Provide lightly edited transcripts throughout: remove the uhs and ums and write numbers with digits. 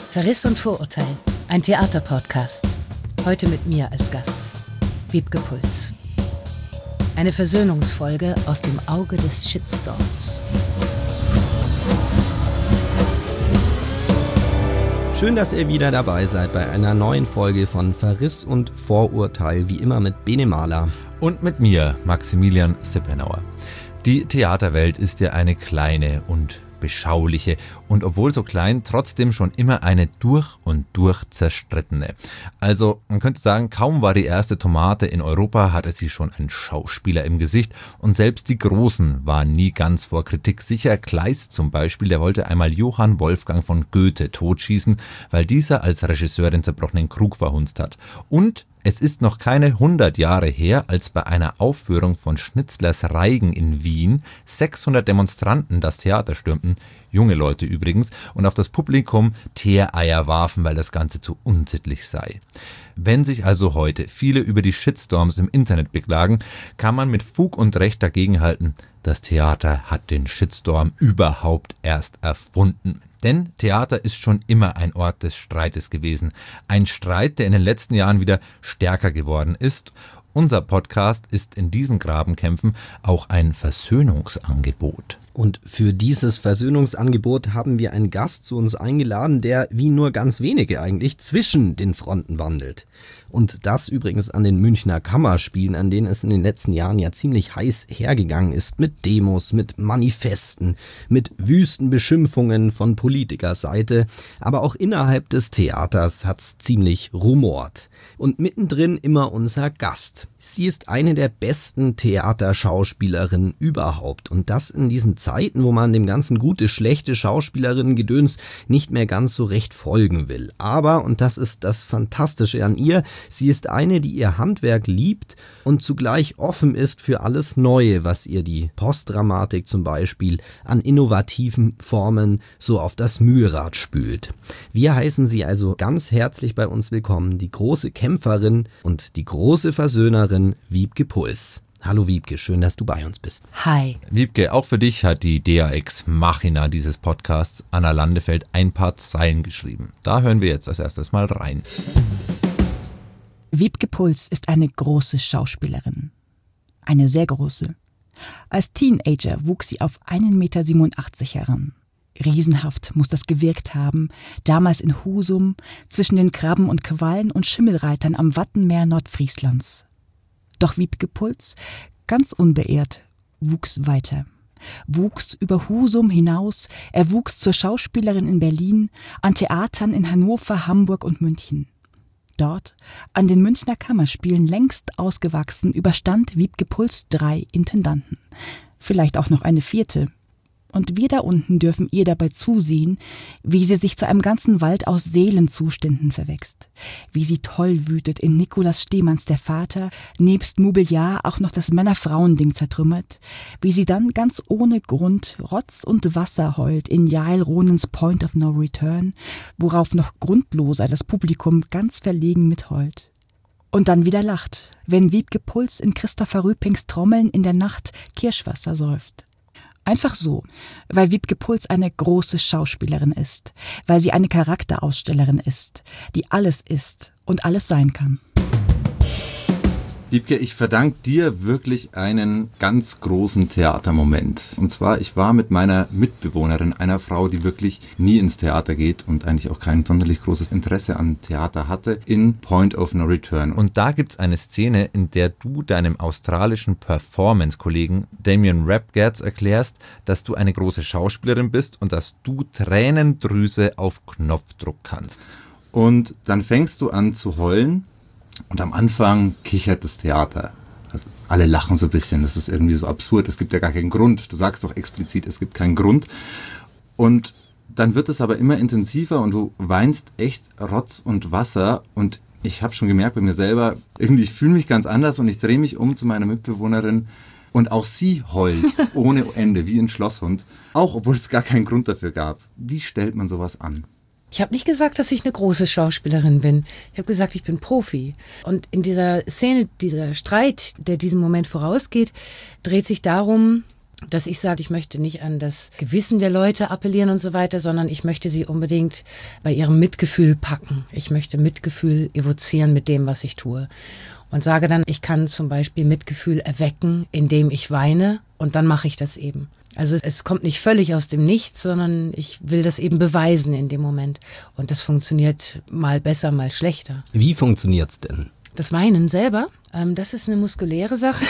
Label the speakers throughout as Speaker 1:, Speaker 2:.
Speaker 1: Verriss und Vorurteil, ein Theaterpodcast. Heute mit mir als Gast, Wiebke Puls. Eine Versöhnungsfolge aus dem Auge des Shitstorms.
Speaker 2: Schön, dass ihr wieder dabei seid bei einer neuen Folge von Verriss und Vorurteil, wie immer mit Bene Mahler.
Speaker 3: Und mit mir, Maximilian Sippenauer. Die Theaterwelt ist ja eine kleine und beschauliche und obwohl so klein, trotzdem schon immer eine durch und durch zerstrittene. Also man könnte sagen, kaum war die erste Tomate in Europa, hatte sie schon einen Schauspieler im Gesicht und selbst die Großen waren nie ganz vor Kritik sicher. Kleist zum Beispiel, der wollte einmal Johann Wolfgang von Goethe totschießen, weil dieser als Regisseur den zerbrochenen Krug verhunzt hat. Und es ist noch keine 100 Jahre her, als bei einer Aufführung von Schnitzlers Reigen in Wien 600 Demonstranten das Theater stürmten, junge Leute übrigens, und auf das Publikum Teereier warfen, weil das Ganze zu unsittlich sei. Wenn sich also heute viele über die Shitstorms im Internet beklagen, kann man mit Fug und Recht dagegenhalten, das Theater hat den Shitstorm überhaupt erst erfunden. Denn Theater ist schon immer ein Ort des Streites gewesen. Ein Streit, der in den letzten Jahren wieder stärker geworden ist. Unser Podcast ist in diesen Grabenkämpfen auch ein Versöhnungsangebot.
Speaker 2: Und für dieses Versöhnungsangebot haben wir einen Gast zu uns eingeladen, der wie nur ganz wenige eigentlich zwischen den Fronten wandelt. Und das übrigens an den Münchner Kammerspielen, an denen es in den letzten Jahren ja ziemlich heiß hergegangen ist, mit Demos, mit Manifesten, mit wüsten Beschimpfungen von Politikerseite. Aber auch innerhalb des Theaters hat's ziemlich rumort. Und mittendrin immer unser Gast. Sie ist eine der besten Theaterschauspielerinnen überhaupt. Und das in diesen Zeiten, wo man dem ganzen gute, schlechte Schauspielerinnen-Gedöns nicht mehr ganz so recht folgen will. Aber, und das ist das Fantastische an ihr, sie ist eine, die ihr Handwerk liebt und zugleich offen ist für alles Neue, was ihr die Postdramatik zum Beispiel an innovativen Formen so auf das Mühlrad spült. Wir heißen sie also ganz herzlich bei uns willkommen, die große Kämpferin und die große Versöhnerin Wiebke Puls. Hallo Wiebke, schön, dass du bei uns bist.
Speaker 1: Hi.
Speaker 3: Wiebke, auch für dich hat die Dea Ex Machina dieses Podcasts, Anna Landefeld, ein paar Zeilen geschrieben. Da hören wir jetzt als erstes mal rein.
Speaker 4: Wiebke Puls ist eine große Schauspielerin. Eine sehr große. Als Teenager wuchs sie auf 1,87 Meter heran. Riesenhaft muss das gewirkt haben, damals in Husum, zwischen den Krabben und Quallen und Schimmelreitern am Wattenmeer Nordfrieslands. Doch Wiebke Puls, ganz unbeirrt, wuchs weiter. Wuchs über Husum hinaus, er wuchs zur Schauspielerin in Berlin, an Theatern in Hannover, Hamburg und München. Dort, an den Münchner Kammerspielen längst ausgewachsen, überstand Wiebke Puls 3 Intendanten. Vielleicht auch noch eine 4. Und wir da unten dürfen ihr dabei zusehen, wie sie sich zu einem ganzen Wald aus Seelenzuständen verwächst. Wie sie toll wütet in Nikolaus Stehmanns Der Vater, nebst Mobiliar auch noch das Männer-Frauen-Ding zertrümmert. Wie sie dann ganz ohne Grund Rotz und Wasser heult in Jael Ronens Point of No Return, worauf noch grundloser das Publikum ganz verlegen mitheult. Und dann wieder lacht, wenn Wiebke Puls in Christopher Rüpings Trommeln in der Nacht Kirschwasser säuft. Einfach so, weil Wiebke Puls eine große Schauspielerin ist, weil sie eine Charakterausstellerin ist, die alles ist und alles sein kann.
Speaker 3: Wiebke, ich verdanke dir wirklich einen ganz großen Theatermoment. Und zwar, ich war mit meiner Mitbewohnerin, einer Frau, die wirklich nie ins Theater geht und eigentlich auch kein sonderlich großes Interesse an Theater hatte, in Point of No Return. Und da gibt's eine Szene, in der du deinem australischen Performance-Kollegen Damien Rapgatz erklärst, dass du eine große Schauspielerin bist und dass du Tränendrüse auf Knopfdruck kannst. Und dann fängst du an zu heulen. Und am Anfang kichert das Theater. Also alle lachen so ein bisschen, das ist irgendwie so absurd, es gibt ja gar keinen Grund. Du sagst doch explizit, es gibt keinen Grund. Und dann wird es aber immer intensiver und du weinst echt Rotz und Wasser. Und ich habe schon gemerkt bei mir selber, irgendwie ich fühle mich ganz anders und ich drehe mich um zu meiner Mitbewohnerin. Und auch sie heult ohne Ende, wie ein Schlosshund. Auch obwohl es gar keinen Grund dafür gab. Wie stellt man sowas an?
Speaker 1: Ich habe nicht gesagt, dass ich eine große Schauspielerin bin. Ich habe gesagt, ich bin Profi. Und in dieser Szene, dieser Streit, der diesem Moment vorausgeht, dreht sich darum, dass ich sage, ich möchte nicht an das Gewissen der Leute appellieren und so weiter, sondern ich möchte sie unbedingt bei ihrem Mitgefühl packen. Ich möchte Mitgefühl evozieren mit dem, was ich tue. Und sage dann, ich kann zum Beispiel Mitgefühl erwecken, indem ich weine, und dann mache ich das eben. Also es kommt nicht völlig aus dem Nichts, sondern ich will das eben beweisen in dem Moment. Und das funktioniert mal besser, mal schlechter.
Speaker 2: Wie funktioniert's denn?
Speaker 1: Das Weinen selber, das ist eine muskuläre Sache.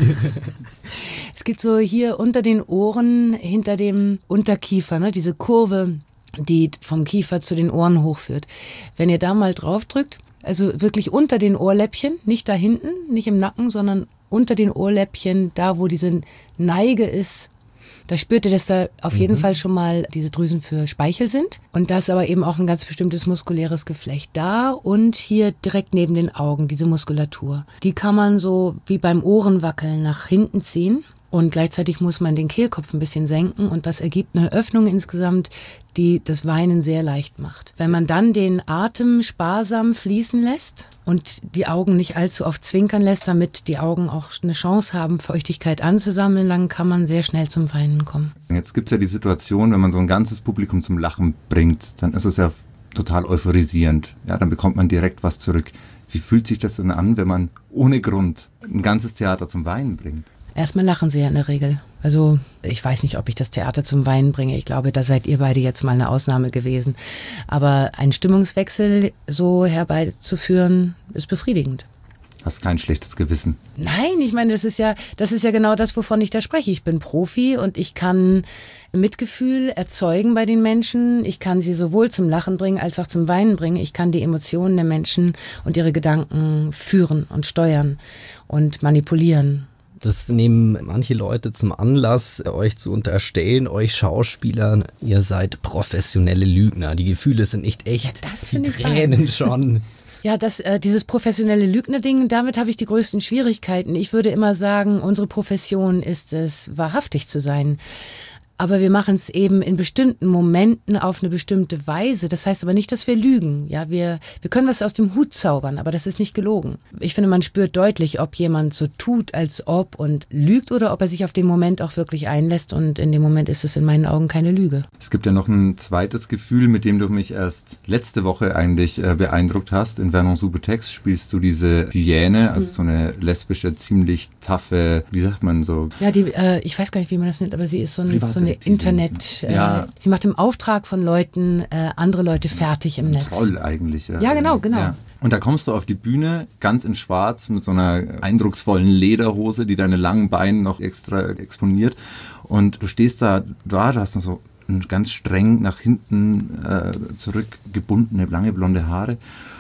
Speaker 1: Es gibt so hier unter den Ohren, hinter dem Unterkiefer, ne, diese Kurve, die vom Kiefer zu den Ohren hochführt. Wenn ihr da mal drauf drückt, also wirklich unter den Ohrläppchen, nicht da hinten, nicht im Nacken, sondern unter den Ohrläppchen, da wo diese Neige ist, da spürt ihr, dass da auf jeden Fall schon mal diese Drüsen für Speichel sind. Und da ist aber eben auch ein ganz bestimmtes muskuläres Geflecht da und hier direkt neben den Augen, diese Muskulatur. Die kann man so wie beim Ohrenwackeln nach hinten ziehen. Und gleichzeitig muss man den Kehlkopf ein bisschen senken und das ergibt eine Öffnung insgesamt, die das Weinen sehr leicht macht. Wenn man dann den Atem sparsam fließen lässt und die Augen nicht allzu oft zwinkern lässt, damit die Augen auch eine Chance haben, Feuchtigkeit anzusammeln, dann kann man sehr schnell zum Weinen kommen.
Speaker 5: Jetzt gibt es ja die Situation, wenn man so ein ganzes Publikum zum Lachen bringt, dann ist es ja total euphorisierend. Ja, dann bekommt man direkt was zurück. Wie fühlt sich das denn an, wenn man ohne Grund ein ganzes Theater zum Weinen bringt?
Speaker 1: Erstmal lachen sie ja in der Regel. Also ich weiß nicht, ob ich das Theater zum Weinen bringe. Ich glaube, da seid ihr beide jetzt mal eine Ausnahme gewesen. Aber einen Stimmungswechsel so herbeizuführen, ist befriedigend.
Speaker 5: Hast kein schlechtes Gewissen.
Speaker 1: Nein, ich meine, das ist ja genau das, wovon ich da spreche. Ich bin Profi und ich kann Mitgefühl erzeugen bei den Menschen. Ich kann sie sowohl zum Lachen bringen als auch zum Weinen bringen. Ich kann die Emotionen der Menschen und ihre Gedanken führen und steuern und manipulieren.
Speaker 2: Das nehmen manche Leute zum Anlass, euch zu unterstellen, euch Schauspieler, ihr seid professionelle Lügner. Die Gefühle sind nicht echt,
Speaker 1: ja, das
Speaker 2: die Tränen schon.
Speaker 1: Ja, dieses professionelle Lügner-Ding, damit habe ich die größten Schwierigkeiten. Ich würde immer sagen, unsere Profession ist es, wahrhaftig zu sein. Aber wir machen es eben in bestimmten Momenten auf eine bestimmte Weise. Das heißt aber nicht, dass wir lügen. Ja, wir können was aus dem Hut zaubern, aber das ist nicht gelogen. Ich finde, man spürt deutlich, ob jemand so tut, als ob und lügt oder ob er sich auf den Moment auch wirklich einlässt. Und in dem Moment ist es in meinen Augen keine Lüge.
Speaker 5: Es gibt ja noch ein zweites Gefühl, mit dem du mich erst letzte Woche eigentlich beeindruckt hast. In Vernon-sous-Butex spielst du diese Hyäne, also so eine lesbische, ziemlich taffe, wie sagt man so?
Speaker 1: Ja, ich weiß gar nicht, wie man das nennt, aber sie ist so eine Internet, sie macht im Auftrag von Leuten andere Leute fertig im Netz.
Speaker 5: Troll eigentlich.
Speaker 1: Ja, genau. Ja.
Speaker 5: Und da kommst du auf die Bühne, ganz in schwarz, mit so einer eindrucksvollen Lederhose, die deine langen Beine noch extra exponiert. Und du stehst da, du hast noch so ganz streng nach hinten zurückgebundene, lange blonde Haare.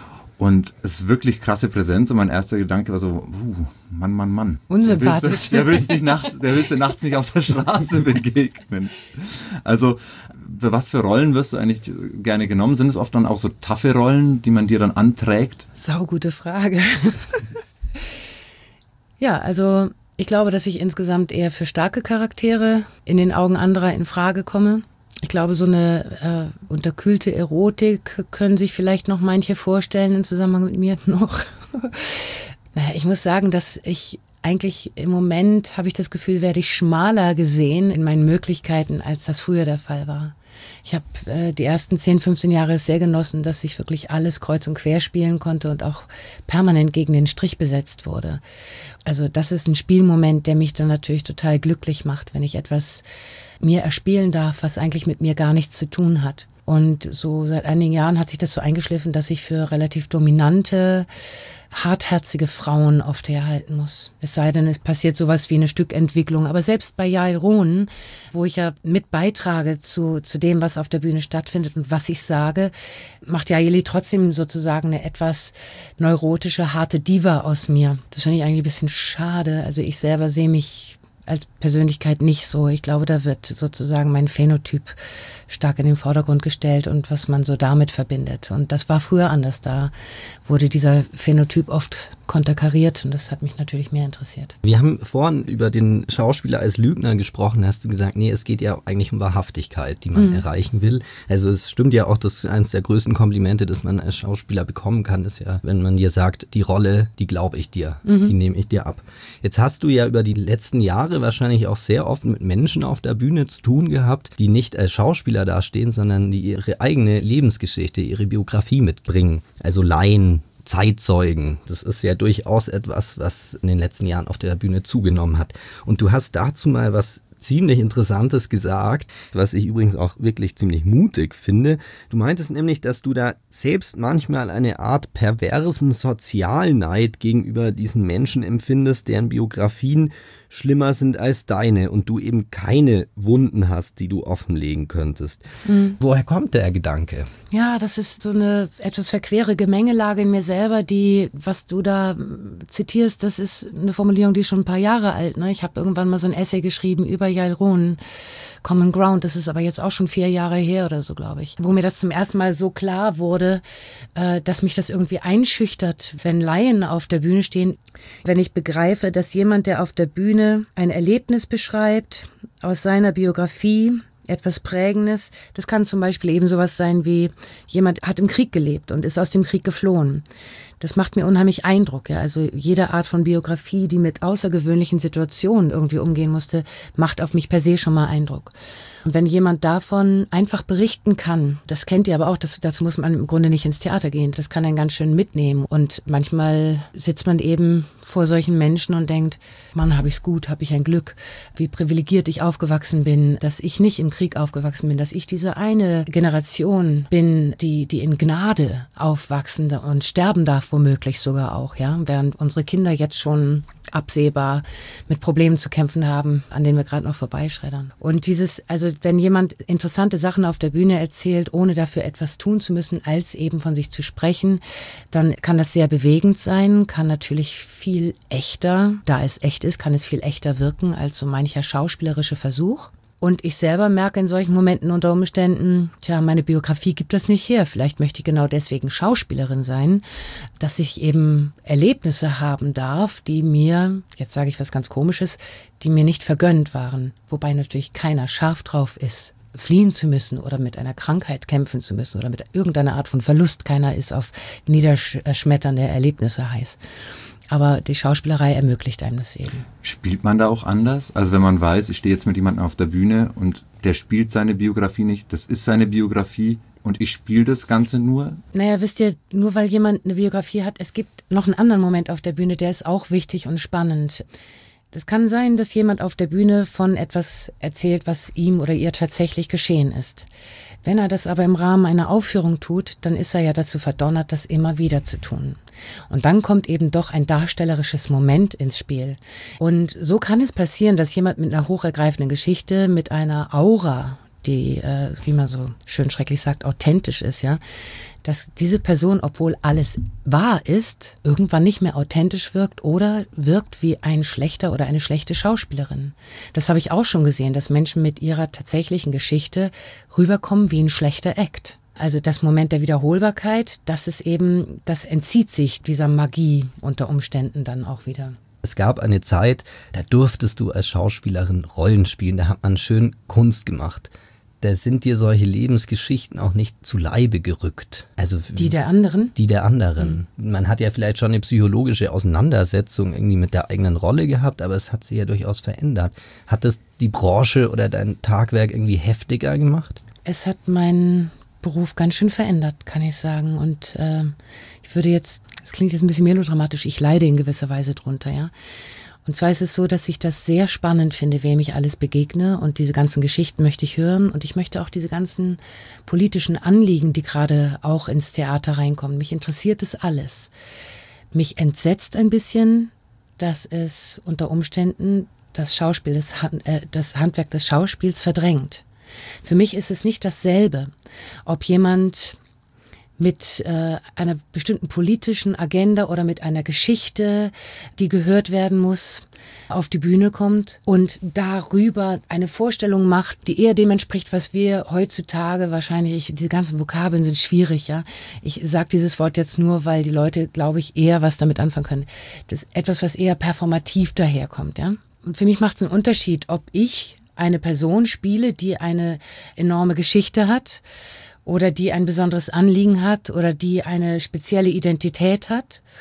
Speaker 5: Und es ist wirklich krasse Präsenz und mein erster Gedanke war so, Mann.
Speaker 1: Unsympathisch.
Speaker 5: Der willst du nachts nicht auf der Straße begegnen. Also, für was für Rollen wirst du eigentlich gerne genommen? Sind es oft dann auch so taffe Rollen, die man dir dann anträgt?
Speaker 1: Saugute Frage. Ja, also ich glaube, dass ich insgesamt eher für starke Charaktere in den Augen anderer in Frage komme. Ich glaube, so eine unterkühlte Erotik können sich vielleicht noch manche vorstellen im Zusammenhang mit mir noch. Naja, ich muss sagen, dass ich eigentlich im Moment, habe ich das Gefühl, werde ich schmaler gesehen in meinen Möglichkeiten, als das früher der Fall war. Ich habe die ersten 10, 15 Jahre sehr genossen, dass ich wirklich alles kreuz und quer spielen konnte und auch permanent gegen den Strich besetzt wurde. Also das ist ein Spielmoment, der mich dann natürlich total glücklich macht, wenn ich etwas mir erspielen darf, was eigentlich mit mir gar nichts zu tun hat. Und so seit einigen Jahren hat sich das so eingeschliffen, dass ich für relativ dominante, hartherzige Frauen oft herhalten muss. Es sei denn, es passiert sowas wie eine Stückentwicklung. Aber selbst bei Yael Ronen, wo ich ja mit beitrage zu dem, was auf der Bühne stattfindet und was ich sage, macht Yaeli trotzdem sozusagen eine etwas neurotische, harte Diva aus mir. Das finde ich eigentlich ein bisschen schade. Also ich selber sehe mich als Persönlichkeit nicht so. Ich glaube, da wird sozusagen mein Phänotyp stark in den Vordergrund gestellt und was man so damit verbindet. Und das war früher anders. Da wurde dieser Phänotyp oft konterkariert und das hat mich natürlich mehr interessiert.
Speaker 2: Wir haben vorhin über den Schauspieler als Lügner gesprochen. Hast du gesagt, nee, es geht ja eigentlich um Wahrhaftigkeit, die man erreichen will. Also es stimmt ja auch, dass eines der größten Komplimente, das man als Schauspieler bekommen kann, ist ja, wenn man dir sagt, die Rolle, die glaube ich dir, die nehme ich dir ab. Jetzt hast du ja über die letzten Jahre Karriere wahrscheinlich auch sehr oft mit Menschen auf der Bühne zu tun gehabt, die nicht als Schauspieler dastehen, sondern die ihre eigene Lebensgeschichte, ihre Biografie mitbringen. Also Laien, Zeitzeugen. Das ist ja durchaus etwas, was in den letzten Jahren auf der Bühne zugenommen hat. Und du hast dazu mal was ziemlich Interessantes gesagt, was ich übrigens auch wirklich ziemlich mutig finde. Du meintest nämlich, dass du da selbst manchmal eine Art perversen Sozialneid gegenüber diesen Menschen empfindest, deren Biografien schlimmer sind als deine und du eben keine Wunden hast, die du offenlegen könntest. Woher kommt der Gedanke?
Speaker 1: Ja, das ist so eine etwas verquere Gemengelage in mir selber, die, was du da zitierst, das ist eine Formulierung, die ist schon ein paar Jahre alt. Ne? Ich habe irgendwann mal so ein Essay geschrieben über Yael Ronen, Common Ground, das ist aber jetzt auch schon 4 Jahre her oder so, glaube ich. Wo mir das zum ersten Mal so klar wurde, dass mich das irgendwie einschüchtert, wenn Laien auf der Bühne stehen. Wenn ich begreife, dass jemand, der auf der Bühne ein Erlebnis beschreibt, aus seiner Biografie, etwas Prägendes, das kann zum Beispiel eben sowas sein wie, jemand hat im Krieg gelebt und ist aus dem Krieg geflohen. Das macht mir unheimlich Eindruck. Ja. Also jede Art von Biografie, die mit außergewöhnlichen Situationen irgendwie umgehen musste, macht auf mich per se schon mal Eindruck. Und wenn jemand davon einfach berichten kann, das kennt ihr aber auch, dazu muss man im Grunde nicht ins Theater gehen, das kann einen ganz schön mitnehmen. Und manchmal sitzt man eben vor solchen Menschen und denkt, Mann, habe ich's gut, habe ich ein Glück, wie privilegiert ich aufgewachsen bin, dass ich nicht im Krieg aufgewachsen bin, dass ich diese eine Generation bin, die in Gnade aufwachsen und sterben darf, womöglich sogar auch, ja, während unsere Kinder jetzt schon absehbar mit Problemen zu kämpfen haben, an denen wir gerade noch vorbeischreddern. Und also wenn jemand interessante Sachen auf der Bühne erzählt, ohne dafür etwas tun zu müssen, als eben von sich zu sprechen, dann kann das sehr bewegend sein, kann natürlich viel echter, da es echt ist, kann es viel echter wirken als so mancher schauspielerische Versuch. Und ich selber merke in solchen Momenten unter Umständen, meine Biografie gibt das nicht her. Vielleicht möchte ich genau deswegen Schauspielerin sein, dass ich eben Erlebnisse haben darf, die mir, jetzt sage ich was ganz Komisches, die mir nicht vergönnt waren. Wobei natürlich keiner scharf drauf ist, fliehen zu müssen oder mit einer Krankheit kämpfen zu müssen oder mit irgendeiner Art von Verlust. Keiner ist auf niederschmetternde Erlebnisse heiß. Aber die Schauspielerei ermöglicht einem das eben.
Speaker 5: Spielt man da auch anders? Also wenn man weiß, ich stehe jetzt mit jemandem auf der Bühne und der spielt seine Biografie nicht, das ist seine Biografie und ich spiele das Ganze nur?
Speaker 1: Naja, wisst ihr, nur weil jemand eine Biografie hat, es gibt noch einen anderen Moment auf der Bühne, der ist auch wichtig und spannend. Es kann sein, dass jemand auf der Bühne von etwas erzählt, was ihm oder ihr tatsächlich geschehen ist. Wenn er das aber im Rahmen einer Aufführung tut, dann ist er ja dazu verdonnert, das immer wieder zu tun. Und dann kommt eben doch ein darstellerisches Moment ins Spiel. Und so kann es passieren, dass jemand mit einer hochergreifenden Geschichte, mit einer Aura, die, wie man so schön schrecklich sagt, authentisch ist, ja, dass diese Person, obwohl alles wahr ist, irgendwann nicht mehr authentisch wirkt oder wirkt wie ein schlechter oder eine schlechte Schauspielerin. Das habe ich auch schon gesehen, dass Menschen mit ihrer tatsächlichen Geschichte rüberkommen wie ein schlechter Act. Also das Moment der Wiederholbarkeit, das entzieht sich dieser Magie unter Umständen dann auch wieder.
Speaker 2: Es gab eine Zeit, da durftest du als Schauspielerin Rollen spielen, da hat man schön Kunst gemacht. Da sind dir solche Lebensgeschichten auch nicht zu Leibe gerückt. Also
Speaker 1: die der anderen?
Speaker 2: Die der anderen. Man hat ja vielleicht schon eine psychologische Auseinandersetzung irgendwie mit der eigenen Rolle gehabt, aber es hat sich ja durchaus verändert. Hat das die Branche oder dein Tagwerk irgendwie heftiger gemacht?
Speaker 1: Es hat meinen Beruf ganz schön verändert, kann ich sagen. Und ich würde jetzt, es klingt jetzt ein bisschen melodramatisch, ich leide in gewisser Weise drunter, ja. Und zwar ist es so, dass ich das sehr spannend finde, wem ich alles begegne und diese ganzen Geschichten möchte ich hören und ich möchte auch diese ganzen politischen Anliegen, die gerade auch ins Theater reinkommen. Mich interessiert das alles. Mich entsetzt ein bisschen, dass es unter Umständen das Handwerk des Schauspiels verdrängt. Für mich ist es nicht dasselbe, ob jemand mit einer bestimmten politischen Agenda oder mit einer Geschichte, die gehört werden muss, auf die Bühne kommt und darüber eine Vorstellung macht, die eher dem entspricht, was wir heutzutage wahrscheinlich, diese ganzen Vokabeln sind schwierig, ja. Ich sage dieses Wort jetzt nur, weil die Leute, glaube ich, eher was damit anfangen können. Das ist etwas, was eher performativ daherkommt, ja. Und für mich macht es einen Unterschied, ob ich eine Person spiele, die eine enorme Geschichte hat oder die ein besonderes Anliegen hat oder die eine spezielle Identität hat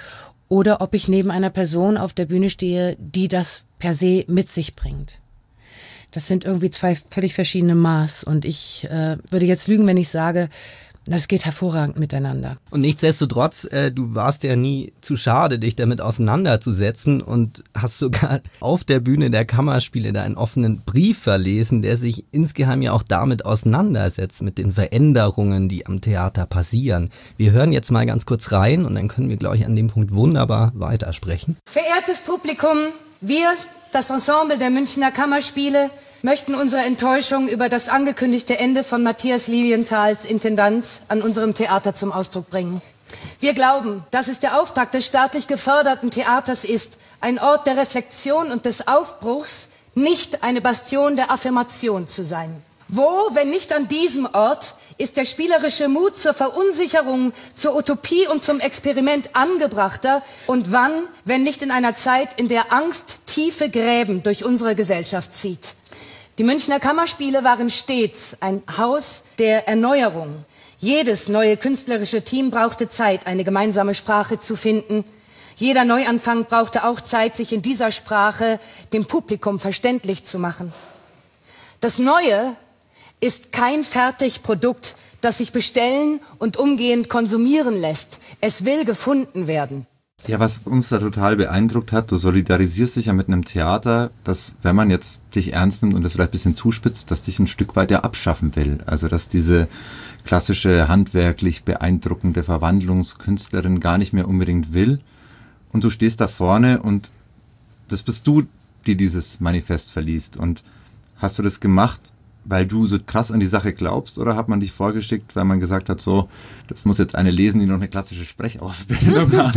Speaker 1: oder ob ich neben einer Person auf der Bühne stehe, die das per se mit sich bringt. Das sind irgendwie zwei völlig verschiedene Maß und ich würde jetzt lügen, wenn ich sage, das geht hervorragend miteinander.
Speaker 2: Und nichtsdestotrotz, du warst ja nie zu schade, dich damit auseinanderzusetzen und hast sogar auf der Bühne der Kammerspiele da einen offenen Brief verlesen, der sich insgeheim ja auch damit auseinandersetzt, mit den Veränderungen, die am Theater passieren. Wir hören jetzt mal ganz kurz rein und dann können wir, glaube ich, an dem Punkt wunderbar weitersprechen.
Speaker 6: Verehrtes Publikum, wir, das Ensemble der Münchner Kammerspiele, möchten unsere Enttäuschung über das angekündigte Ende von Matthias Lilienthals Intendanz an unserem Theater zum Ausdruck bringen. Wir glauben, dass es der Auftakt des staatlich geförderten Theaters ist, ein Ort der Reflexion und des Aufbruchs, nicht eine Bastion der Affirmation zu sein. Wo, wenn nicht an diesem Ort, ist der spielerische Mut zur Verunsicherung, zur Utopie und zum Experiment angebrachter und wann, wenn nicht in einer Zeit, in der Angst tiefe Gräben durch unsere Gesellschaft zieht. Die Münchner Kammerspiele waren stets ein Haus der Erneuerung. Jedes neue künstlerische Team brauchte Zeit, eine gemeinsame Sprache zu finden. Jeder Neuanfang brauchte auch Zeit, sich in dieser Sprache dem Publikum verständlich zu machen. Das Neue ist kein Fertigprodukt, das sich bestellen und umgehend konsumieren lässt. Es will gefunden werden.
Speaker 5: Ja, was uns da total beeindruckt hat, du solidarisierst dich ja mit einem Theater, das, wenn man jetzt dich ernst nimmt und das vielleicht ein bisschen zuspitzt, das dich ein Stück weit ja abschaffen will. Also, dass diese klassische, handwerklich beeindruckende Verwandlungskünstlerin gar nicht mehr unbedingt will. Und du stehst da vorne und das bist du, die dieses Manifest verliest. Und hast du das gemacht, weil du so krass an die Sache glaubst, oder hat man dich vorgeschickt, weil man gesagt hat, so, das muss jetzt eine lesen, die noch eine klassische Sprechausbildung hat?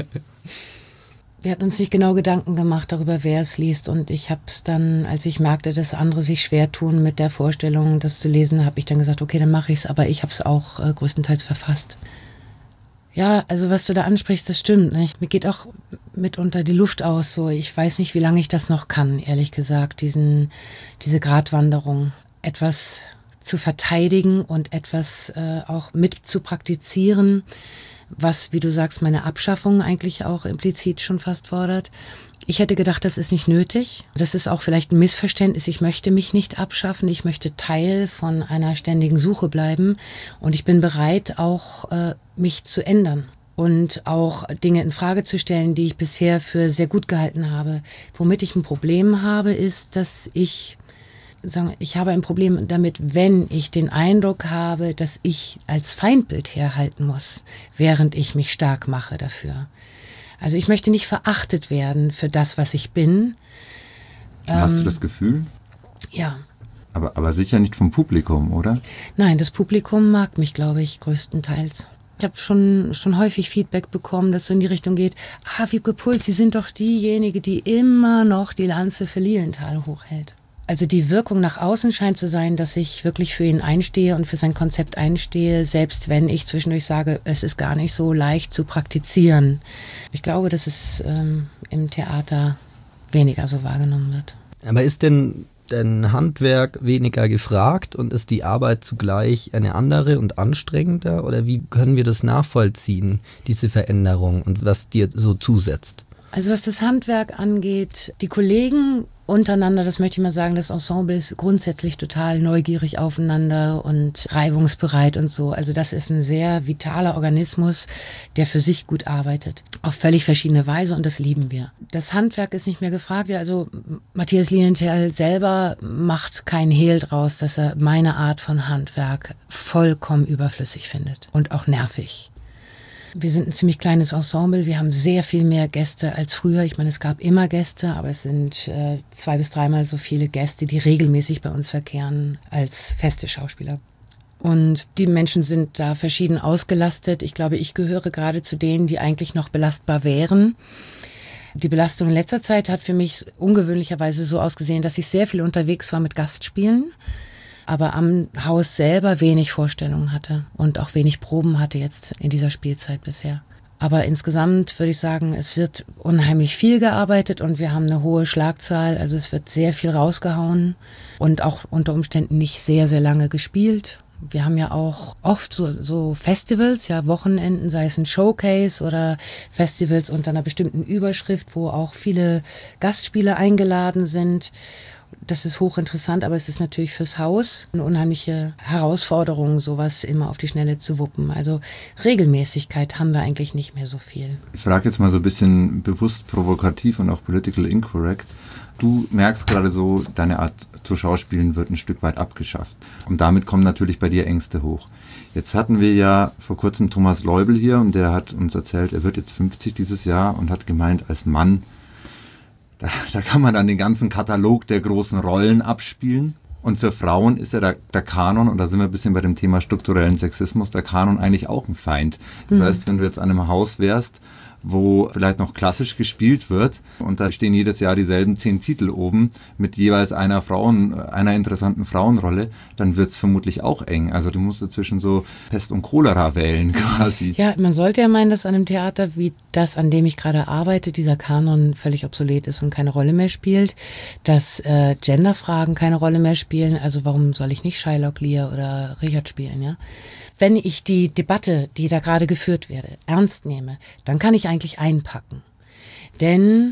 Speaker 1: Wir hatten uns nicht genau Gedanken gemacht darüber, wer es liest, und ich habe es dann, als ich merkte, dass andere sich schwer tun mit der Vorstellung, das zu lesen, habe ich dann gesagt, okay, dann mache ich es, aber ich habe es auch größtenteils verfasst. Ja, also was du da ansprichst, das stimmt, nicht? Mir geht auch mitunter die Luft aus, so. Ich weiß nicht, wie lange ich das noch kann, ehrlich gesagt, diese Gratwanderung. Etwas zu verteidigen und etwas auch mit zu praktizieren, was, wie du sagst, meine Abschaffung eigentlich auch implizit schon fast fordert. Ich hätte gedacht, das ist nicht nötig. Das ist auch vielleicht ein Missverständnis. Ich möchte mich nicht abschaffen. Ich möchte Teil von einer ständigen Suche bleiben. Und ich bin bereit, auch mich zu ändern und auch Dinge in Frage zu stellen, die ich bisher für sehr gut gehalten habe. Womit ich ein Problem habe, ist, dass ich habe ein Problem damit, wenn ich den Eindruck habe, dass ich als Feindbild herhalten muss, während ich mich stark mache dafür. Also ich möchte nicht verachtet werden für das, was ich bin.
Speaker 5: Hast du das Gefühl?
Speaker 1: Ja.
Speaker 5: Aber sicher nicht vom Publikum, oder?
Speaker 1: Nein, das Publikum mag mich, glaube ich, größtenteils. Ich habe schon häufig Feedback bekommen, das so in die Richtung geht, Wiebke Puls, Sie sind doch diejenige, die immer noch die Lanze für Lilienthal hochhält. Also die Wirkung nach außen scheint zu sein, dass ich wirklich für ihn einstehe und für sein Konzept einstehe, selbst wenn ich zwischendurch sage, es ist gar nicht so leicht zu praktizieren. Ich glaube, dass es im Theater weniger so wahrgenommen wird.
Speaker 2: Aber ist denn Handwerk weniger gefragt und ist die Arbeit zugleich eine andere und anstrengender? Oder wie können wir das nachvollziehen, diese Veränderung, und was dir so zusetzt?
Speaker 1: Also was das Handwerk angeht, die Kollegen untereinander, das möchte ich mal sagen, das Ensemble ist grundsätzlich total neugierig aufeinander und reibungsbereit und so. Also das ist ein sehr vitaler Organismus, der für sich gut arbeitet. Auf völlig verschiedene Weise, und das lieben wir. Das Handwerk ist nicht mehr gefragt. Ja, also Matthias Lilienthal selber macht keinen Hehl draus, dass er meine Art von Handwerk vollkommen überflüssig findet und auch nervig. Wir sind ein ziemlich kleines Ensemble. Wir haben sehr viel mehr Gäste als früher. Ich meine, es gab immer Gäste, aber es sind 2- bis 3-mal so viele Gäste, die regelmäßig bei uns verkehren, als feste Schauspieler. Und die Menschen sind da verschieden ausgelastet. Ich glaube, ich gehöre gerade zu denen, die eigentlich noch belastbar wären. Die Belastung in letzter Zeit hat für mich ungewöhnlicherweise so ausgesehen, dass ich sehr viel unterwegs war mit Gastspielen, aber am Haus selber wenig Vorstellungen hatte und auch wenig Proben hatte jetzt in dieser Spielzeit bisher. Aber insgesamt würde ich sagen, es wird unheimlich viel gearbeitet und wir haben eine hohe Schlagzahl. Also es wird sehr viel rausgehauen und auch unter Umständen nicht sehr, sehr lange gespielt. Wir haben ja auch oft so Festivals, ja, Wochenenden, sei es ein Showcase oder Festivals unter einer bestimmten Überschrift, wo auch viele Gastspiele eingeladen sind. Das ist hochinteressant, aber es ist natürlich fürs Haus eine unheimliche Herausforderung, sowas immer auf die Schnelle zu wuppen. Also Regelmäßigkeit haben wir eigentlich nicht mehr so viel.
Speaker 5: Ich frage jetzt mal so ein bisschen bewusst provokativ und auch political incorrect. Du merkst gerade so, deine Art zu schauspielen wird ein Stück weit abgeschafft. Und damit kommen natürlich bei dir Ängste hoch. Jetzt hatten wir ja vor kurzem Thomas Leubel hier und der hat uns erzählt, er wird jetzt 50 dieses Jahr und hat gemeint, als Mann, da kann man dann den ganzen Katalog der großen Rollen abspielen. Und für Frauen ist ja der Kanon, und da sind wir ein bisschen bei dem Thema strukturellen Sexismus, der Kanon eigentlich auch ein Feind. Das heißt, wenn du jetzt an einem Haus wärst, wo vielleicht noch klassisch gespielt wird und da stehen jedes Jahr dieselben 10 Titel oben mit jeweils einer interessanten Frauenrolle, dann wird's vermutlich auch eng. Also du musst zwischen so Pest und Cholera wählen quasi.
Speaker 1: Ja, man sollte ja meinen, dass an einem Theater wie das, an dem ich gerade arbeite, dieser Kanon völlig obsolet ist und keine Rolle mehr spielt, dass Genderfragen keine Rolle mehr spielen. Also warum soll ich nicht Shylock, Lear oder Richard spielen, ja? Wenn ich die Debatte, die da gerade geführt werde, ernst nehme, dann kann ich eigentlich einpacken. Denn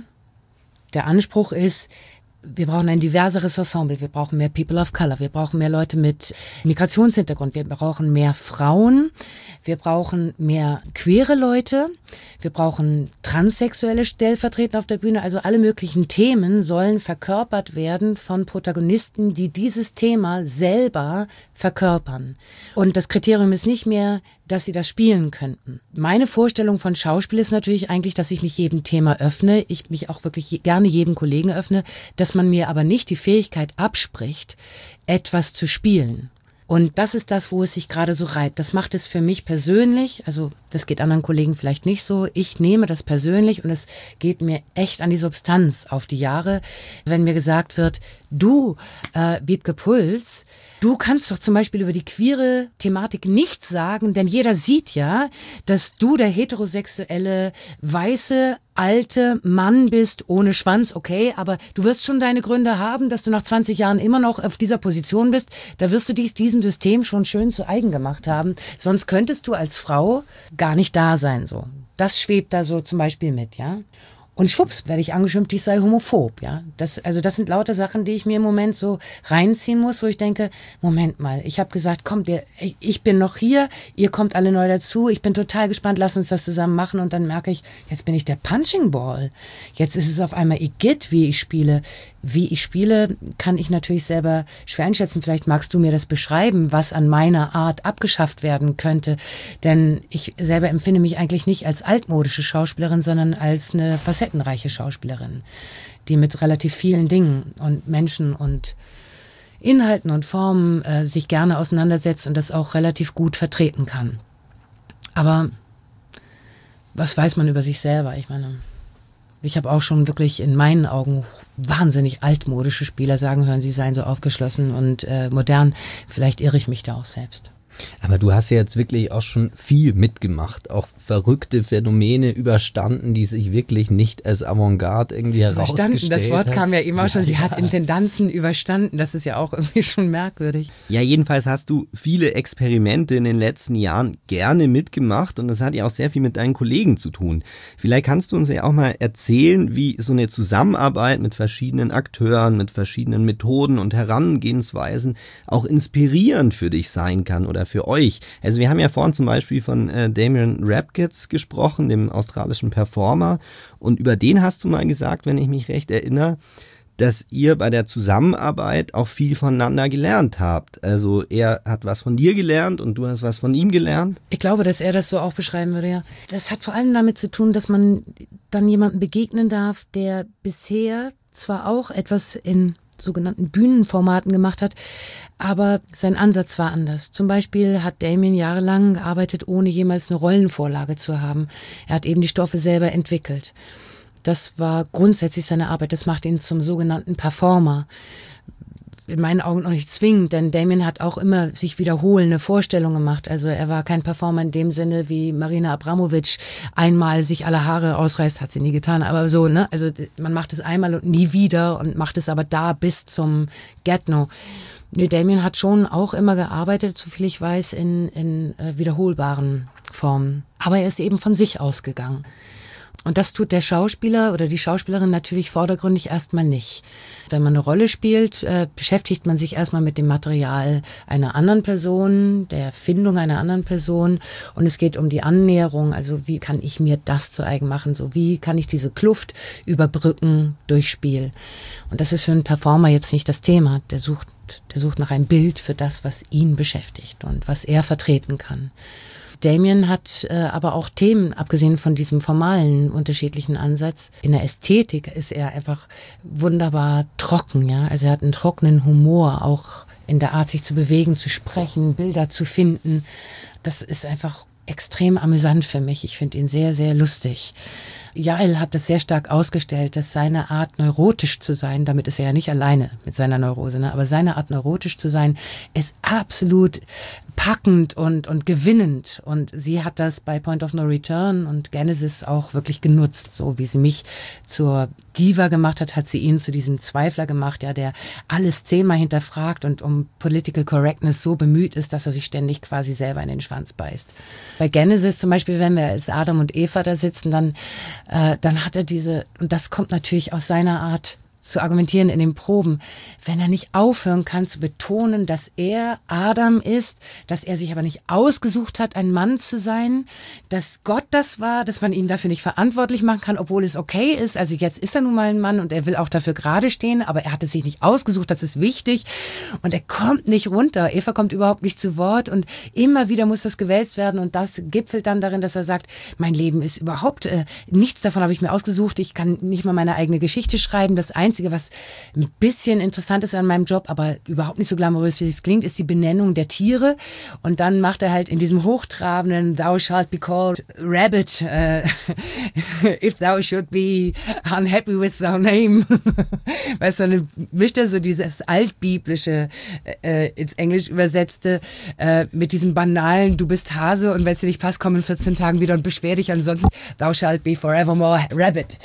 Speaker 1: der Anspruch ist, wir brauchen ein diverseres Ensemble, wir brauchen mehr People of Color, wir brauchen mehr Leute mit Migrationshintergrund, wir brauchen mehr Frauen, wir brauchen mehr queere Leute, wir brauchen transsexuelle stellvertretend auf der Bühne, also alle möglichen Themen sollen verkörpert werden von Protagonisten, die dieses Thema selber verkörpern. Und das Kriterium ist nicht mehr, dass sie das spielen könnten. Meine Vorstellung von Schauspiel ist natürlich eigentlich, dass ich mich jedem Thema öffne, ich mich auch wirklich gerne jedem Kollegen öffne, dass man mir aber nicht die Fähigkeit abspricht, etwas zu spielen. Und das ist das, wo es sich gerade so reibt. Das macht es für mich persönlich, also das geht anderen Kollegen vielleicht nicht so, ich nehme das persönlich und es geht mir echt an die Substanz auf die Jahre, wenn mir gesagt wird, du, Wiebke Puls, du kannst doch zum Beispiel über die queere Thematik nichts sagen, denn jeder sieht ja, dass du der heterosexuelle, weiße, alte Mann bist, ohne Schwanz, okay, aber du wirst schon deine Gründe haben, dass du nach 20 Jahren immer noch auf dieser Position bist, da wirst du diesem System schon schön zu eigen gemacht haben, sonst könntest du als Frau gar nicht da sein, so. Das schwebt da so zum Beispiel mit, ja. Und schwupps, werde ich angeschimpft, ich sei homophob, ja. Das sind lauter Sachen, die ich mir im Moment so reinziehen muss, wo ich denke, Moment mal, ich habe gesagt, kommt, ich bin noch hier, ihr kommt alle neu dazu, ich bin total gespannt, lass uns das zusammen machen und dann merke ich, jetzt bin ich der Punching Ball. Jetzt ist es auf einmal Igitt, wie ich spiele. Wie ich spiele, kann ich natürlich selber schwer einschätzen. Vielleicht magst du mir das beschreiben, was an meiner Art abgeschafft werden könnte. Denn ich selber empfinde mich eigentlich nicht als altmodische Schauspielerin, sondern als eine facettenreiche Schauspielerin, die mit relativ vielen Dingen und Menschen und Inhalten und Formen sich gerne auseinandersetzt und das auch relativ gut vertreten kann. Aber was weiß man über sich selber? Ich meine, ich habe auch schon wirklich in meinen Augen wahnsinnig altmodische Spieler sagen hören, sie seien so aufgeschlossen und modern. Vielleicht irre ich mich da auch selbst.
Speaker 2: Aber du hast ja jetzt wirklich auch schon viel mitgemacht, auch verrückte Phänomene überstanden, die sich wirklich nicht als Avantgarde irgendwie herausgestellt haben.
Speaker 1: Das Wort kam ja immer schon, sie hat Intendanzen überstanden, das ist ja auch irgendwie schon merkwürdig.
Speaker 2: Ja, jedenfalls hast du viele Experimente in den letzten Jahren gerne mitgemacht und das hat ja auch sehr viel mit deinen Kollegen zu tun. Vielleicht kannst du uns ja auch mal erzählen, wie so eine Zusammenarbeit mit verschiedenen Akteuren, mit verschiedenen Methoden und Herangehensweisen auch inspirierend für dich sein kann oder für euch. Also wir haben ja vorhin zum Beispiel von Damien Rapkitz gesprochen, dem australischen Performer, und über den hast du mal gesagt, wenn ich mich recht erinnere, dass ihr bei der Zusammenarbeit auch viel voneinander gelernt habt. Also er hat was von dir gelernt und du hast was von ihm gelernt.
Speaker 1: Ich glaube, dass er das so auch beschreiben würde, ja. Das hat vor allem damit zu tun, dass man dann jemandem begegnen darf, der bisher zwar auch etwas in sogenannten Bühnenformaten gemacht hat, aber sein Ansatz war anders. Zum Beispiel hat Damien jahrelang gearbeitet, ohne jemals eine Rollenvorlage zu haben. Er hat eben die Stoffe selber entwickelt. Das war grundsätzlich seine Arbeit. Das macht ihn zum sogenannten Performer. In meinen Augen noch nicht zwingend, denn Damien hat auch immer sich wiederholende Vorstellungen gemacht. Also er war kein Performer in dem Sinne, wie Marina Abramovic einmal sich alle Haare ausreißt, hat sie nie getan, aber so, ne? Also man macht es einmal und nie wieder und macht es aber da bis zum Get-No. Nee, Damien hat schon auch immer gearbeitet, soviel ich weiß, in wiederholbaren Formen. Aber er ist eben von sich ausgegangen. Und das tut der Schauspieler oder die Schauspielerin natürlich vordergründig erstmal nicht. Wenn man eine Rolle spielt, beschäftigt man sich erstmal mit dem Material einer anderen Person, der Erfindung einer anderen Person. Und es geht um die Annäherung, also wie kann ich mir das zu eigen machen, so wie kann ich diese Kluft überbrücken durch Spiel. Und das ist für einen Performer jetzt nicht das Thema. Der sucht nach einem Bild für das, was ihn beschäftigt und was er vertreten kann. Damien hat aber auch Themen, abgesehen von diesem formalen unterschiedlichen Ansatz. In der Ästhetik ist er einfach wunderbar trocken, ja. Also er hat einen trockenen Humor, auch in der Art, sich zu bewegen, zu sprechen, Bilder zu finden. Das ist einfach extrem amüsant für mich. Ich finde ihn sehr, sehr lustig. Yael hat das sehr stark ausgestellt, dass seine Art neurotisch zu sein, damit ist er ja nicht alleine mit seiner Neurose, ne? Aber seine Art neurotisch zu sein, ist absolut packend und gewinnend. Und sie hat das bei Point of No Return und Genesis auch wirklich genutzt. So wie sie mich zur Diva gemacht hat, hat sie ihn zu diesem Zweifler gemacht, ja, der alles 10-mal hinterfragt und um Political Correctness so bemüht ist, dass er sich ständig quasi selber in den Schwanz beißt. Bei Genesis zum Beispiel, wenn wir als Adam und Eva da sitzen, dann hat er und das kommt natürlich aus seiner Art zu argumentieren in den Proben, wenn er nicht aufhören kann zu betonen, dass er Adam ist, dass er sich aber nicht ausgesucht hat, ein Mann zu sein, dass Gott das war, dass man ihn dafür nicht verantwortlich machen kann, obwohl es okay ist. Also jetzt ist er nun mal ein Mann und er will auch dafür gerade stehen, aber er hat es sich nicht ausgesucht, das ist wichtig. Und er kommt nicht runter. Eva kommt überhaupt nicht zu Wort und immer wieder muss das gewälzt werden und das gipfelt dann darin, dass er sagt, mein Leben ist überhaupt, nichts davon habe ich mir ausgesucht, ich kann nicht mal meine eigene Geschichte schreiben. Das Einzige, was ein bisschen interessant ist an meinem Job, aber überhaupt nicht so glamourös, wie es klingt, ist die Benennung der Tiere. Und dann macht er halt in diesem hochtrabenden Thou shalt be called Rabbit, if thou should be unhappy with thy name. Weißt du, dann mischt er so dieses altbiblische ins Englisch übersetzte mit diesem banalen, du bist Hase und wenn es dir nicht passt, komm in 14 Tagen wieder und beschwer dich, ansonsten thou shalt be forevermore Rabbit.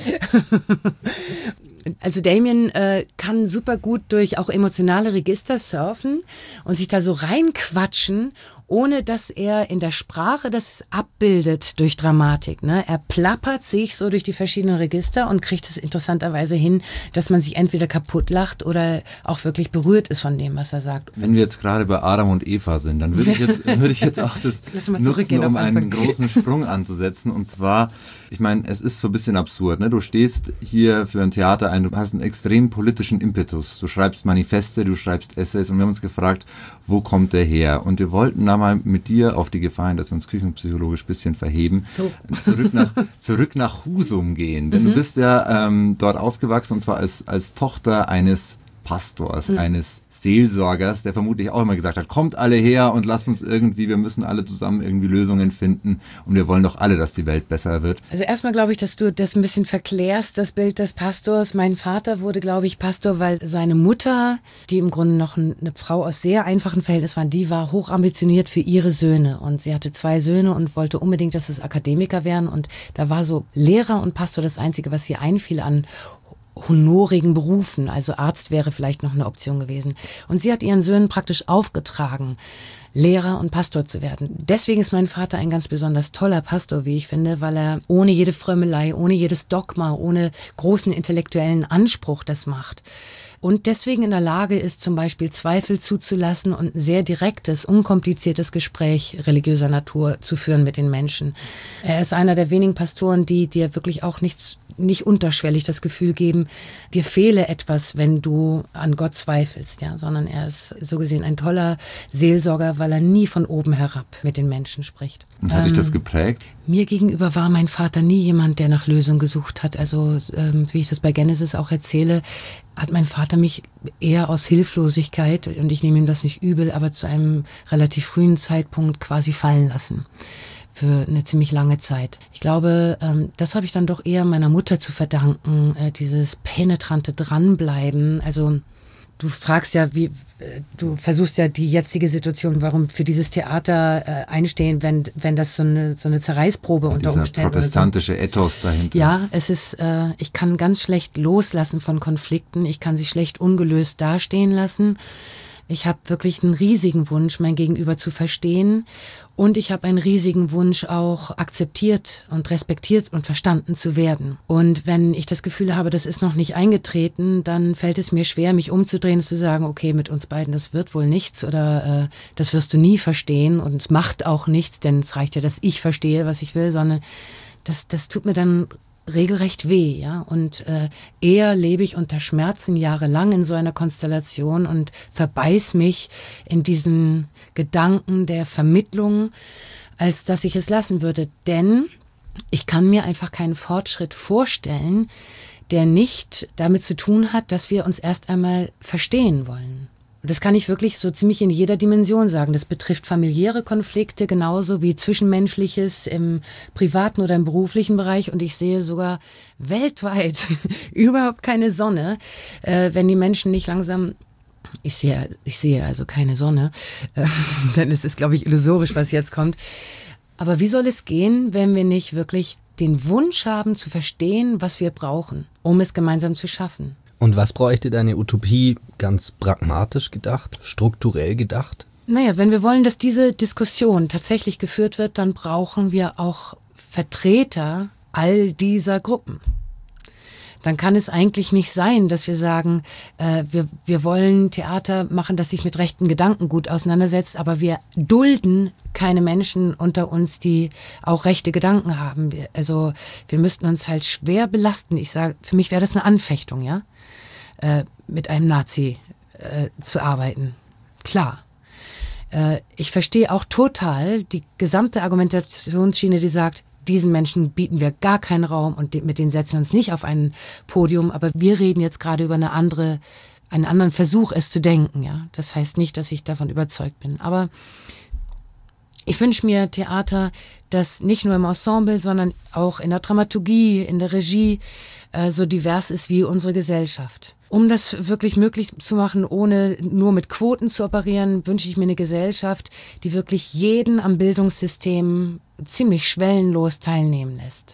Speaker 1: Also Damien kann super gut durch auch emotionale Register surfen und sich da so reinquatschen, ohne dass er in der Sprache das abbildet durch Dramatik. Ne? Er plappert sich so durch die verschiedenen Register und kriegt es interessanterweise hin, dass man sich entweder kaputt lacht oder auch wirklich berührt ist von dem, was er sagt.
Speaker 5: Wenn wir jetzt gerade bei Adam und Eva sind, dann würde ich jetzt auch das nutzen, um einen großen Sprung anzusetzen. Und zwar, ich meine, es ist so ein bisschen absurd. Ne? Du stehst hier für ein Theater ein, du hast einen extrem politischen Impetus. Du schreibst Manifeste, du schreibst Essays und wir haben uns gefragt, wo kommt der her? Und wir wollten da mal mit dir auf die Gefahr hin, dass wir uns küchenpsychologisch ein bisschen verheben, zurück nach Husum gehen. Denn du bist ja dort aufgewachsen und zwar als Tochter eines Pastors, eines Seelsorgers, der vermutlich auch immer gesagt hat, kommt alle her und lasst uns wir müssen alle zusammen irgendwie Lösungen finden und wir wollen doch alle, dass die Welt besser wird.
Speaker 1: Also erstmal glaube ich, dass du das ein bisschen verklärst, das Bild des Pastors. Mein Vater wurde, glaube ich, Pastor, weil seine Mutter, die im Grunde noch eine Frau aus sehr einfachen Verhältnissen war, die war hochambitioniert für ihre Söhne und sie hatte 2 Söhne und wollte unbedingt, dass es Akademiker wären und da war so Lehrer und Pastor das Einzige, was ihr einfiel an honorigen Berufen, also Arzt wäre vielleicht noch eine Option gewesen. Und sie hat ihren Söhnen praktisch aufgetragen, Lehrer und Pastor zu werden. Deswegen ist mein Vater ein ganz besonders toller Pastor, wie ich finde, weil er ohne jede Frömmelei, ohne jedes Dogma, ohne großen intellektuellen Anspruch das macht. Und deswegen in der Lage ist, zum Beispiel Zweifel zuzulassen und ein sehr direktes, unkompliziertes Gespräch religiöser Natur zu führen mit den Menschen. Er ist einer der wenigen Pastoren, die dir wirklich auch nicht unterschwellig das Gefühl geben, dir fehle etwas, wenn du an Gott zweifelst, ja, sondern er ist so gesehen ein toller Seelsorger, weil er nie von oben herab mit den Menschen spricht.
Speaker 5: Und hat dich das geprägt?
Speaker 1: Mir gegenüber war mein Vater nie jemand, der nach Lösung gesucht hat. Also wie ich das bei Genesis auch erzähle, hat mein Vater mich eher aus Hilflosigkeit, und ich nehme ihm das nicht übel, aber zu einem relativ frühen Zeitpunkt quasi fallen lassen. Für eine ziemlich lange Zeit. Ich glaube, das habe ich dann doch eher meiner Mutter zu verdanken, dieses penetrante Dranbleiben. Also du fragst ja, du versuchst ja die jetzige Situation, warum für dieses Theater einstehen, wenn das so eine Zerreißprobe unter Umständen
Speaker 5: protestantische Ethos dahinter.
Speaker 1: Ja, es ist, ich kann ganz schlecht loslassen von Konflikten, ich kann sie schlecht ungelöst dastehen lassen. Ich habe wirklich einen riesigen Wunsch, mein Gegenüber zu verstehen. Und ich habe einen riesigen Wunsch, auch akzeptiert und respektiert und verstanden zu werden. Und wenn ich das Gefühl habe, das ist noch nicht eingetreten, dann fällt es mir schwer, mich umzudrehen und zu sagen, okay, mit uns beiden, das wird wohl nichts oder das wirst du nie verstehen und es macht auch nichts, denn es reicht ja, dass ich verstehe, was ich will, sondern das tut mir dann regelrecht weh, ja. Und eher lebe ich unter Schmerzen jahrelang in so einer Konstellation und verbeiß mich in diesen Gedanken der Vermittlung, als dass ich es lassen würde. Denn ich kann mir einfach keinen Fortschritt vorstellen, der nicht damit zu tun hat, dass wir uns erst einmal verstehen wollen. Das kann ich wirklich so ziemlich in jeder Dimension sagen. Das betrifft familiäre Konflikte genauso wie Zwischenmenschliches im privaten oder im beruflichen Bereich. Und ich sehe sogar weltweit überhaupt keine Sonne, wenn die Menschen nicht langsam... Ich sehe also keine Sonne, denn es ist, glaube ich, illusorisch, was jetzt kommt. Aber wie soll es gehen, wenn wir nicht wirklich den Wunsch haben, zu verstehen, was wir brauchen, um es gemeinsam zu schaffen?
Speaker 2: Und was bräuchte deine Utopie ganz pragmatisch gedacht, strukturell gedacht?
Speaker 1: Naja, wenn wir wollen, dass diese Diskussion tatsächlich geführt wird, dann brauchen wir auch Vertreter all dieser Gruppen. Dann kann es eigentlich nicht sein, dass wir sagen, wir wollen Theater machen, das sich mit rechten Gedanken gut auseinandersetzt, aber wir dulden keine Menschen unter uns, die auch rechte Gedanken haben. Wir müssten uns halt schwer belasten. Ich sage, für mich wäre das eine Anfechtung, ja, mit einem Nazi zu arbeiten. Klar. Ich verstehe auch total die gesamte Argumentationsschiene, die sagt, diesen Menschen bieten wir gar keinen Raum und mit denen setzen wir uns nicht auf ein Podium, aber wir reden jetzt gerade über einen anderen Versuch, es zu denken. Ja, das heißt nicht, dass ich davon überzeugt bin, aber ich wünsche mir Theater, das nicht nur im Ensemble, sondern auch in der Dramaturgie, in der Regie so divers ist wie unsere Gesellschaft. Um das wirklich möglich zu machen, ohne nur mit Quoten zu operieren, wünsche ich mir eine Gesellschaft, die wirklich jeden am Bildungssystem ziemlich schwellenlos teilnehmen lässt.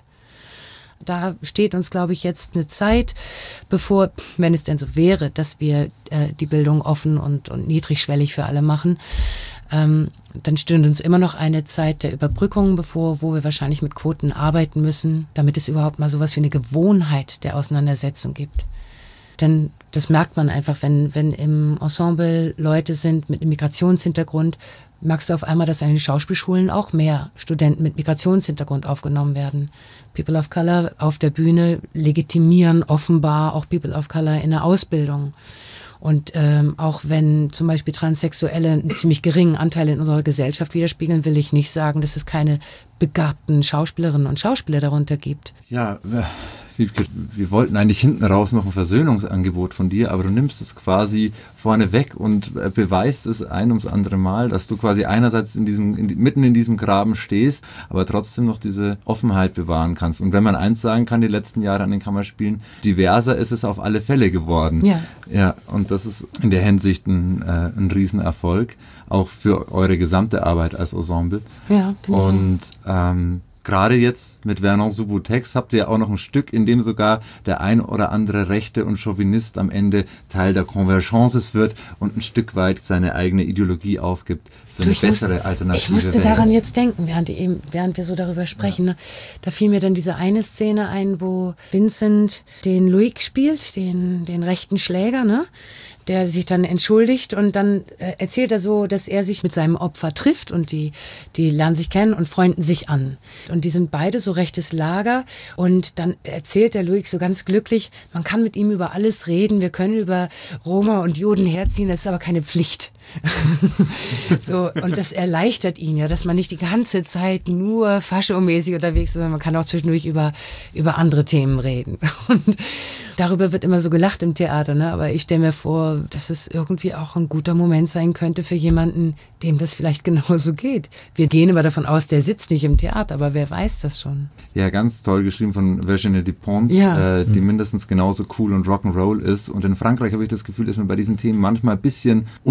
Speaker 1: Da steht uns, glaube ich, jetzt eine Zeit, bevor, wenn es denn so wäre, dass wir die Bildung offen und niedrigschwellig für alle machen, dann stünde uns immer noch eine Zeit der Überbrückung bevor, wo wir wahrscheinlich mit Quoten arbeiten müssen, damit es überhaupt mal sowas wie eine Gewohnheit der Auseinandersetzung gibt. Denn das merkt man einfach, wenn im Ensemble Leute sind mit einem Migrationshintergrund, merkst du auf einmal, dass an den Schauspielschulen auch mehr Studenten mit Migrationshintergrund aufgenommen werden. People of Color auf der Bühne legitimieren offenbar auch People of Color in der Ausbildung. Und auch wenn zum Beispiel Transsexuelle einen ziemlich geringen Anteil in unserer Gesellschaft widerspiegeln, will ich nicht sagen, dass es keine begabten Schauspielerinnen und Schauspieler darunter gibt.
Speaker 5: Ja, wir wollten eigentlich hinten raus noch ein Versöhnungsangebot von dir, aber du nimmst es quasi vorne weg und beweist es ein ums andere Mal, dass du quasi einerseits mitten in diesem Graben stehst, aber trotzdem noch diese Offenheit bewahren kannst. Und wenn man eins sagen kann, die letzten Jahre an den Kammerspielen, diverser ist es auf alle Fälle geworden.
Speaker 1: Ja.
Speaker 5: Ja, und das ist in der Hinsicht ein Riesenerfolg, auch für eure gesamte Arbeit als Ensemble.
Speaker 1: Ja,
Speaker 5: und gerade jetzt mit Vernon Subutex habt ihr ja auch noch ein Stück, in dem sogar der ein oder andere Rechte und Chauvinist am Ende Teil der Convergences wird und ein Stück weit seine eigene Ideologie aufgibt für eine bessere Alternative.
Speaker 1: Ich musste daran jetzt denken, während wir so darüber sprechen. Ja. Da fiel mir dann diese eine Szene ein, wo Vincent den Luik spielt, den rechten Schläger, ne? Der sich dann entschuldigt und dann erzählt er so, dass er sich mit seinem Opfer trifft und die lernen sich kennen und freunden sich an. Und die sind beide so rechtes Lager und dann erzählt der Luik so ganz glücklich, man kann mit ihm über alles reden, wir können über Roma und Juden herziehen, das ist aber keine Pflicht. So, und das erleichtert ihn ja, dass man nicht die ganze Zeit nur faschomäßig unterwegs ist, sondern man kann auch zwischendurch über andere Themen reden. Und darüber wird immer so gelacht im Theater, ne? Aber ich stelle mir vor, dass es irgendwie auch ein guter Moment sein könnte für jemanden, dem das vielleicht genauso geht. Wir gehen immer davon aus, der sitzt nicht im Theater, aber wer weiß das schon?
Speaker 5: Ja, ganz toll geschrieben von Virginie Despont, die mindestens genauso cool und Rock'n'Roll ist. Und in Frankreich habe ich das Gefühl, ist man bei diesen Themen manchmal ein bisschen undogmatisch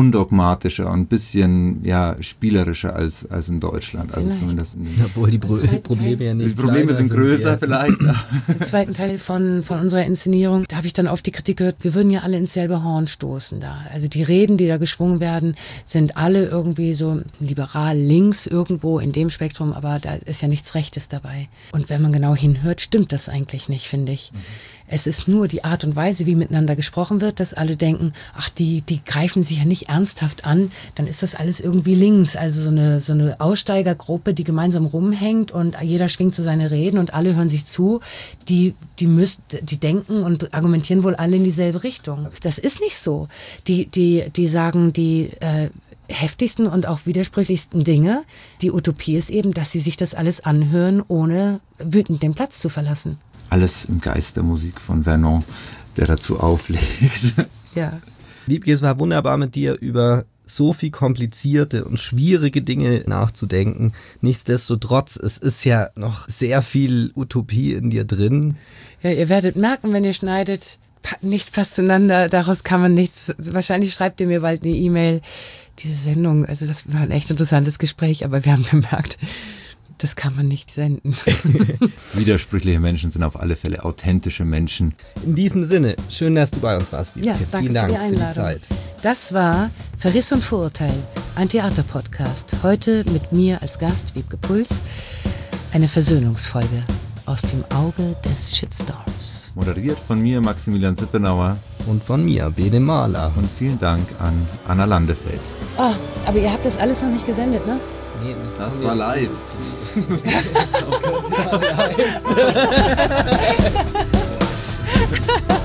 Speaker 5: dramatischer und ein bisschen spielerischer als in Deutschland. Also zumindest
Speaker 2: obwohl die Probleme ja nicht
Speaker 5: die Probleme sind größer vielleicht.
Speaker 1: Im zweiten Teil von unserer Inszenierung, da habe ich dann auf die Kritik gehört, wir würden ja alle ins selbe Horn stoßen da. Also die Reden, die da geschwungen werden, sind alle irgendwie so liberal links irgendwo in dem Spektrum, aber da ist ja nichts Rechtes dabei. Und wenn man genau hinhört, stimmt das eigentlich nicht, finde ich. Es ist nur die Art und Weise, wie miteinander gesprochen wird, dass alle denken, ach, die greifen sich ja nicht ernsthaft an, dann ist das alles irgendwie links. Also so eine Aussteigergruppe, die gemeinsam rumhängt und jeder schwingt so seine Reden und alle hören sich zu, die denken und argumentieren wohl alle in dieselbe Richtung. Das ist nicht so. Die sagen die heftigsten und auch widersprüchlichsten Dinge. Die Utopie ist eben, dass sie sich das alles anhören, ohne wütend den Platz zu verlassen.
Speaker 5: Alles im Geist der Musik von Vernon, der dazu auflegt.
Speaker 1: Ja.
Speaker 2: Wiebke, es war wunderbar mit dir über so viel komplizierte und schwierige Dinge nachzudenken. Nichtsdestotrotz, es ist ja noch sehr viel Utopie in dir drin.
Speaker 1: Ja, ihr werdet merken, wenn ihr schneidet, nichts passt zueinander, daraus kann man nichts, wahrscheinlich schreibt ihr mir bald eine E-Mail. Diese Sendung, also das war ein echt interessantes Gespräch, aber wir haben gemerkt, das kann man nicht senden.
Speaker 5: Widersprüchliche Menschen sind auf alle Fälle authentische Menschen.
Speaker 2: In diesem Sinne, schön, dass du bei uns warst, Wiebke.
Speaker 1: Ja, danke
Speaker 2: Vielen Dank
Speaker 1: für die Einladung.
Speaker 2: für die Zeit.
Speaker 1: Das war Verriss und Vorurteil, ein Theaterpodcast. Heute mit mir als Gast, Wiebke Puls, eine Versöhnungsfolge aus dem Auge des Shitstorms.
Speaker 5: Moderiert von mir, Maximilian Sippenauer.
Speaker 2: Und von mir, Bene Mahler.
Speaker 5: Und vielen Dank an Anna Landefeld.
Speaker 1: Oh, aber ihr habt das alles noch nicht gesendet, ne?
Speaker 2: Nee,
Speaker 5: das war live.
Speaker 2: Ja.